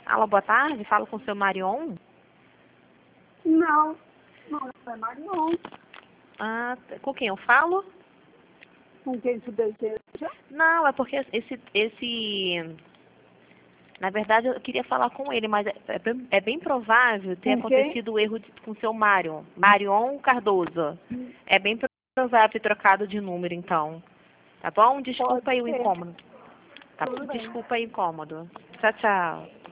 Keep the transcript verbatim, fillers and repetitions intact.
Alô, boa tarde. Falo com o seu Marion. Não, não é Marion. Ah, com quem eu falo? Com quem se deseja? Não, é porque esse, esse... Na verdade, eu queria falar com ele, mas é, é bem, é bem provável ter Com quem? acontecido o erro de, com o seu Marion. Marion Cardoso. É bem provável ter trocado de número, então. Tá bom? Desculpa Pode aí o ser. incômodo. Tá bom? Tudo bem. Desculpa aí o incômodo. Tchau, tchau.